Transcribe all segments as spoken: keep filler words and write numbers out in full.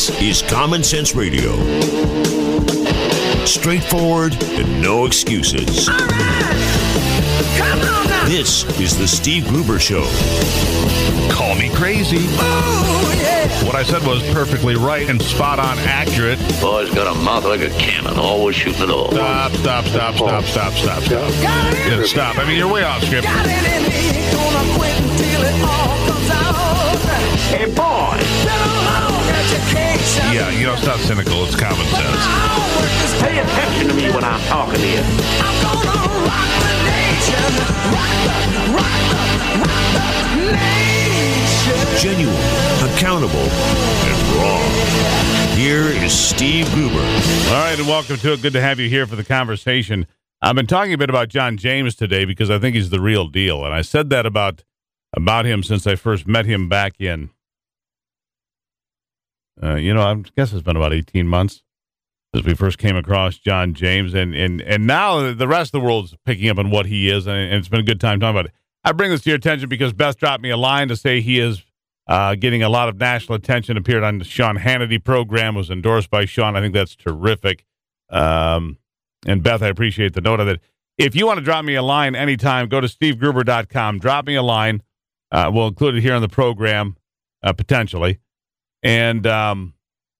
This is Common Sense Radio. Straightforward and no excuses. All right. Come on now. This is the Steve Gruber Show. Call me crazy. Oh, yeah. What I said was perfectly right and spot on accurate. Boy's got a mouth like a cannon, always shooting it all. Stop, stop, stop, stop, stop, stop, stop. Yeah, stop. I mean, you're way off script. Got it in me. Gonna quit until it all comes out. Hey, boy. Been a long education. Yeah, you know, it's not cynical. It's common My sense. homework is Pay attention to me when I'm talking to you. I'm gonna rock the nation. Rock the, rock the, rock the nation. Genuine, accountable, and raw. Here is Steve Gruber. All right, and welcome to it. Good to have you here for the conversation. I've been talking a bit about John James today because I think he's the real deal, and I said that about about him since I first met him back in, uh, you know, I guess it's been about eighteen months since we first came across John James, and and and now the rest of the world's picking up on what he is, and, and it's been a good time talking about it. I bring this to your attention because Beth dropped me a line to say he is uh, getting a lot of national attention, appeared on the Sean Hannity program, was endorsed by Sean. I think that's terrific. Um, and Beth, I appreciate the note of it. If you want to drop me a line anytime, go to steve gruber dot com. Drop me a line. Uh, we'll include it here on the program, uh, potentially. And um,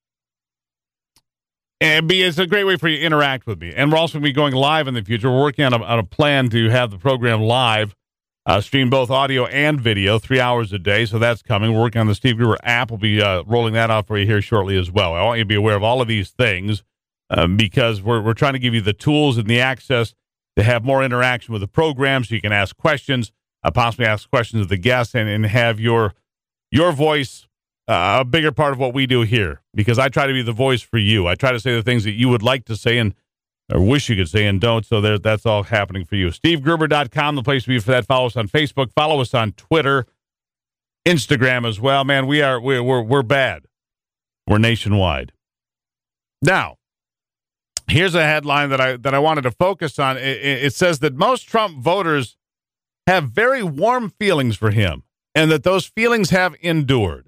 and be, it's a great way for you to interact with me. And we're also going to be going live in the future. We're working on a, on a plan to have the program live. Uh, stream both audio and video, three hours a day. So that's coming. We're working on the Steve Gruber app. We'll be uh, rolling that out for you here shortly as well. I want you to be aware of all of these things um, because we're we're trying to give you the tools and the access to have more interaction with the program, so you can ask questions, uh, possibly ask questions of the guests, and, and have your your voice uh, a bigger part of what we do here. Because I try to be the voice for you. I try to say the things that you would like to say and or wish you could say and don't, so there, that's all happening for you. steve gruber dot com, the place to be for that. Follow us on Facebook. Follow us on Twitter, Instagram as well. Man, we are we're we're, we're bad. We're nationwide. Now, here's a headline that I that I wanted to focus on. It, it says that most Trump voters have very warm feelings for him, and that those feelings have endured.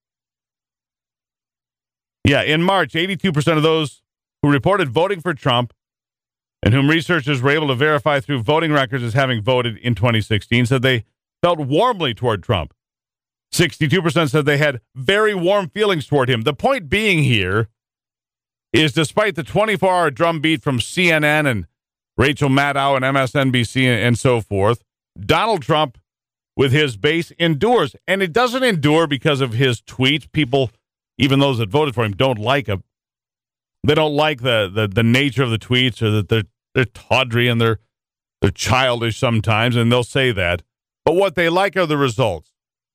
Yeah, in March, eighty-two percent of those who reported voting for Trump and whom researchers were able to verify through voting records as having voted in twenty sixteen, said they felt warmly toward Trump. sixty-two percent said they had very warm feelings toward him. The point being here is, despite the twenty-four hour drumbeat from C N N and Rachel Maddow and M S N B C and so forth, Donald Trump, with his base, endures. And it doesn't endure because of his tweets. People, even those that voted for him, don't like him. They don't like the, the, the nature of the tweets, or that they're they're tawdry and they're they're childish sometimes, and they'll say that. But what they like are the results.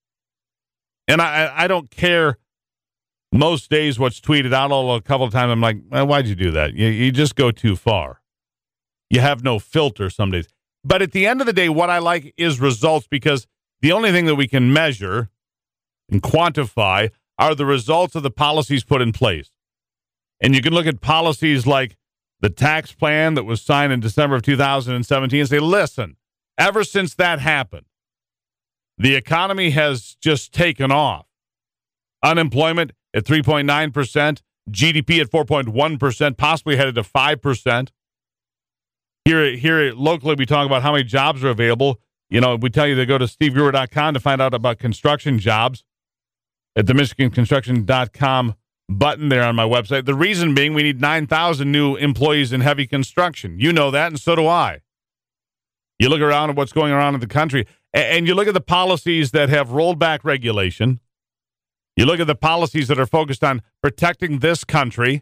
And I I don't care most days what's tweeted out. Although a couple of times I'm like, well, why'd you do that? You you just go too far. You have no filter some days. But at the end of the day, what I like is results, because the only thing that we can measure and quantify are the results of the policies put in place. And you can look at policies like the tax plan that was signed in December of two thousand seventeen and say, listen, ever since that happened, the economy has just taken off. Unemployment at three point nine percent, G D P at four point one percent, possibly headed to five percent. Here, here locally, we talk about how many jobs are available. You know, we tell you to go to steve gruber dot com to find out about construction jobs at the michigan construction dot com button there on my website. The reason being, we need nine thousand new employees in heavy construction. You know that, and so do I. You look around at what's going on in the country, and you look at the policies that have rolled back regulation. You look at the policies that are focused on protecting this country,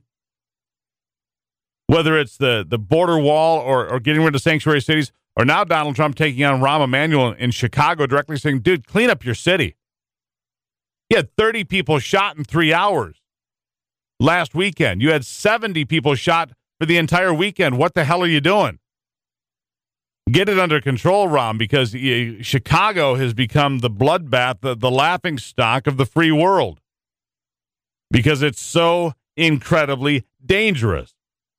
whether it's the, the border wall or, or getting rid of sanctuary cities, or now Donald Trump taking on Rahm Emanuel in Chicago, directly saying, dude, clean up your city. You had thirty people shot in three hours. Last weekend, you had seventy people shot for the entire weekend. What the hell are you doing? Get it under control, Rahm, because uh, Chicago has become the bloodbath, the, the laughing stock of the free world, because it's so incredibly dangerous.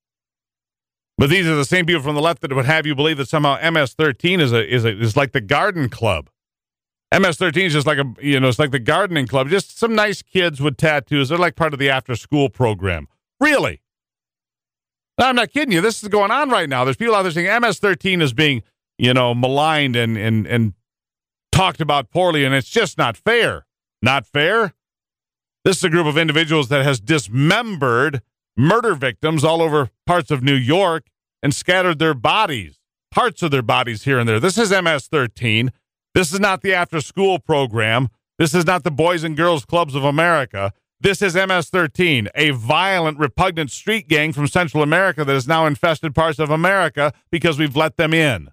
But these are the same people from the left that would have you believe that somehow M S thirteen is a is a, is like the Garden Club. M S thirteen is just like a, you know, it's like the gardening club. Just some nice kids with tattoos. They're like part of the after-school program. Really? No, I'm not kidding you. This is going on right now. There's people out there saying M S thirteen is being, you know, maligned and and and talked about poorly, and it's just not fair. Not fair? This is a group of individuals that has dismembered murder victims all over parts of New York and scattered their bodies, parts of their bodies here and there. This is M S thirteen. This is not the after-school program. This is not the Boys and Girls Clubs of America. This is M S thirteen, a violent, repugnant street gang from Central America that has now infested parts of America because we've let them in.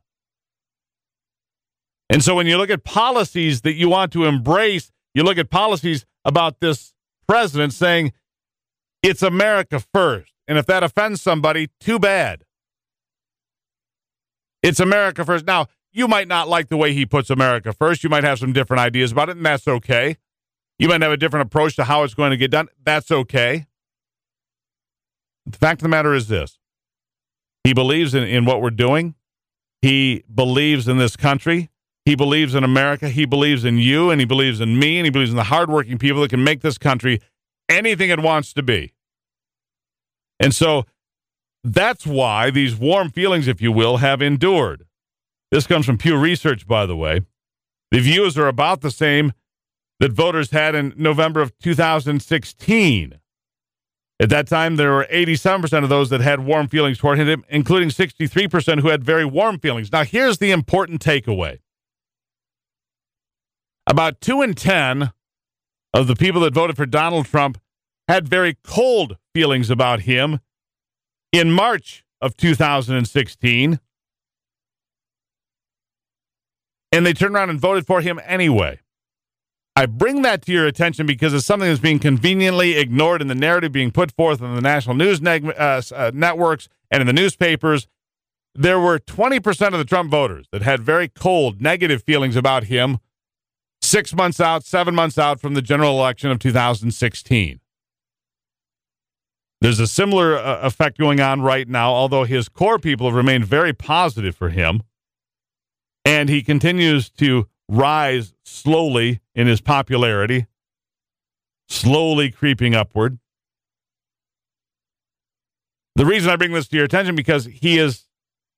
And so when you look at policies that you want to embrace, you look at policies about this president saying it's America first. And if that offends somebody, too bad. It's America first. Now, you might not like the way he puts America first. You might have some different ideas about it, and that's okay. You might have a different approach to how it's going to get done. That's okay. The fact of the matter is this. He believes in, in what we're doing. He believes in this country. He believes in America. He believes in you, and he believes in me, and he believes in the hardworking people that can make this country anything it wants to be. And so that's why these warm feelings, if you will, have endured. This comes from Pew Research, by the way. The views are about the same that voters had in November of two thousand sixteen. At that time, there were eighty-seven percent of those that had warm feelings toward him, including sixty-three percent who had very warm feelings. Now, here's the important takeaway. About two in ten of the people that voted for Donald Trump had very cold feelings about him in March of two thousand sixteen. And they turned around and voted for him anyway. I bring that to your attention because it's something that's being conveniently ignored in the narrative being put forth in the national news neg- uh, uh, networks and in the newspapers. There were twenty percent of the Trump voters that had very cold, negative feelings about him six months out, seven months out from the general election of two thousand sixteen. There's a similar uh, effect going on right now, although his core people have remained very positive for him. And he continues to rise slowly in his popularity, slowly creeping upward. The reason I bring this to your attention because he is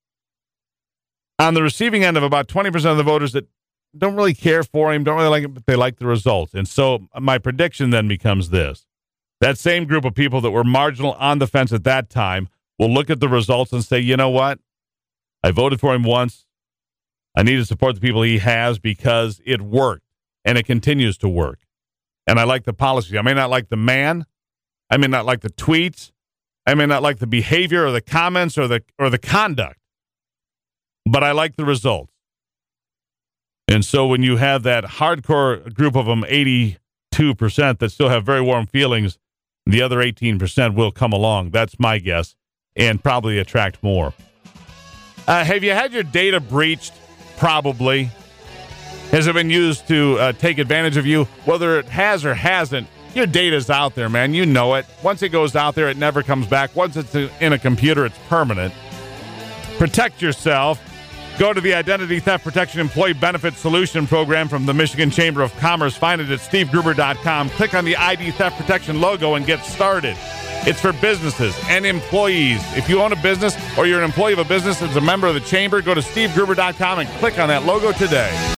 on the receiving end of about twenty percent of the voters that don't really care for him, don't really like him, but they like the results. And so my prediction then becomes this. That same group of people that were marginal on the fence at that time will look at the results and say, you know what? I voted for him once. I need to support the people he has because it worked, and it continues to work. And I like the policy. I may not like the man. I may not like the tweets. I may not like the behavior or the comments or the or the conduct. But I like the results. And so when you have that hardcore group of them, eighty-two percent, that still have very warm feelings, the other eighteen percent will come along. That's my guess, and probably attract more. Uh, have you had your data breached? Probably. Has it been used to uh, take advantage of you? Whether it has or hasn't, your data's out there, man. You know it. Once it goes out there, it never comes back. Once it's in a computer, it's permanent. Protect yourself. Go to the Identity Theft Protection Employee Benefit Solution Program from the Michigan Chamber of Commerce. Find it at steve gruber dot com. Click on the I D Theft Protection logo and get started. It's for businesses and employees. If you own a business or you're an employee of a business that's a member of the chamber, go to steve gruber dot com and click on that logo today.